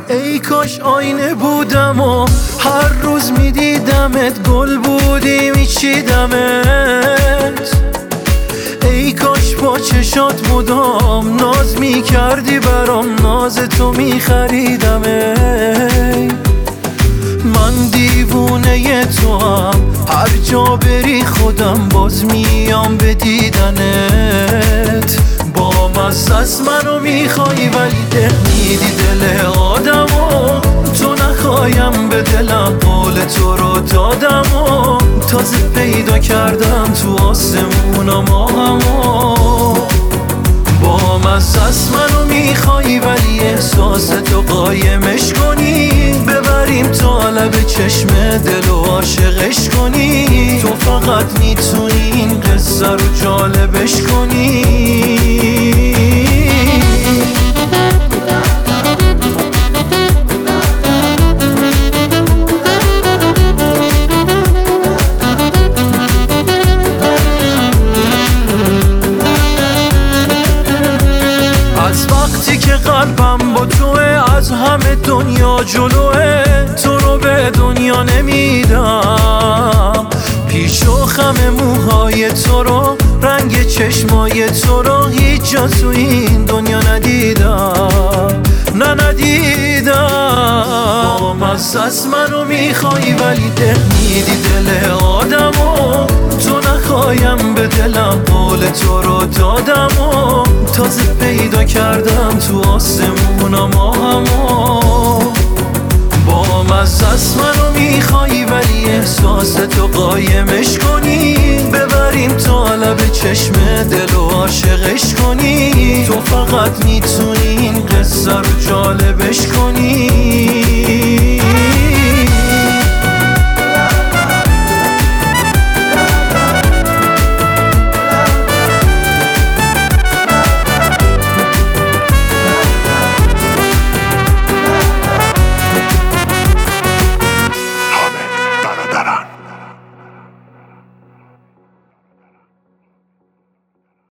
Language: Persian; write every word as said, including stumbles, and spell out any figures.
ای کاش آینه بودم و هر روز میدیدمت، گل بودی میچیدمت. ای کاش با چشات مدام ناز میکردی برام، ناز تو میخریدمت. من دیوونه تو هم، هر جا بری خودم باز میام به دیدنت. با مزه از منو میخوای ولی ده میدی دل آدمو، تو نخوایم به دلم قول تو رو دادم و تازه پیدا کردم تو آسمونا ماهمو. با مزه از منو میخوای ولی احساس تو قایمش کنی، ببریم تا لب چشم دل و عاشقش کنی. تو فقط میتونی این قصه رو جالبش کنی. از وقتی که قلبم با توه، از همه دنیا جلوه، تو رو به دنیا نمیدم. پیش و خم موهای تو رو، رنگ چشمای تو رو هیچ جا تو این دنیا ندیدم، نه ندیدم. با مزه از منو میخوای ولی ده میدی دل آدمو، تو نخوایم به دلم قول تو رو دادم و تازه پیدا کردم تو آسمونا ماهمو. با مزه از منو میخوای ولی احساس تو قایمش کنی، ببریم تا لب چشم دل و عاشقش کنی. تو فقط میتونی این قصه رو